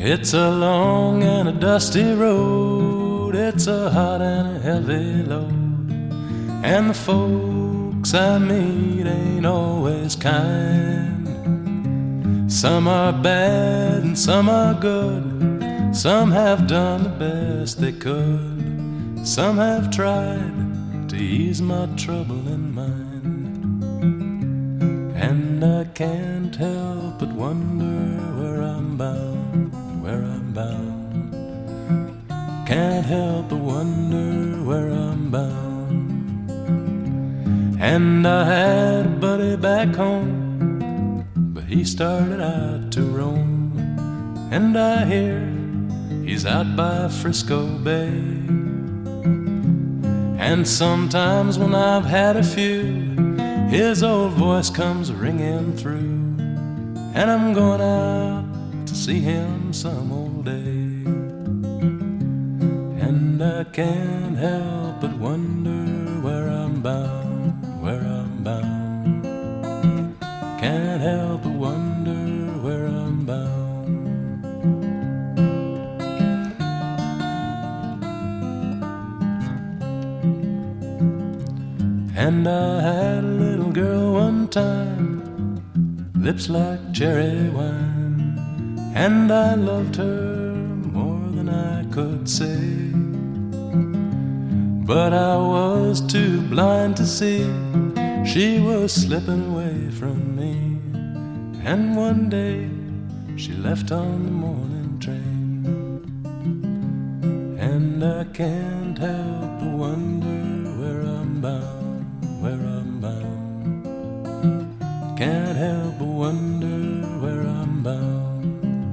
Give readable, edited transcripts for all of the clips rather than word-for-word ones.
It's a long and a dusty road, it's a hot and a heavy load, and the folks I meet ain't always kind. Some are bad and some are good, some have done the best they could, some have tried to ease my troubling mind. And I can't help but wonder where I'm bound, where I'm bound. Can't help but wonder where I'm bound. And I had a buddy back home, but he started out to roam, and I hear he's out by Frisco Bay. And sometimes when I've had a few, his old voice comes ringing through, and I'm going out to see him some old day. And I can't help but wonder where I'm bound, where I'm bound. Can't help but wonder where I'm bound. And I had a little girl one time, lips like cherry wine, and I loved her more than I could say. But I was too blind to see she was slipping away from me, and one day she left on the morning train. And I can't help but wonder where I'm bound, where I'm bound. Can't help but wonder where I'm bound.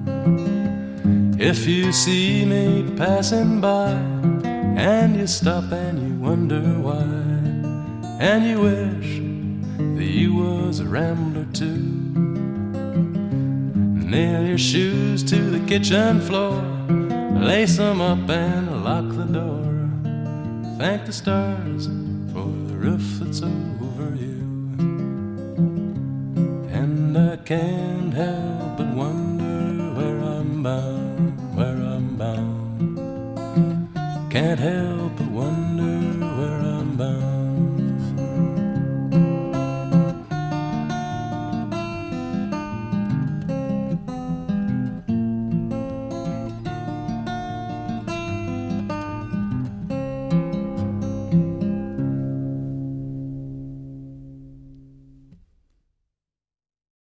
If you see me passing by, and you stop and you wonder why, and you wish that you was a rambler too, nail your shoes to the kitchen floor, lace them up and lock the door. Thank the stars for the roof that's over you. And I can't help but wonder where I'm bound, where I'm bound. Can't help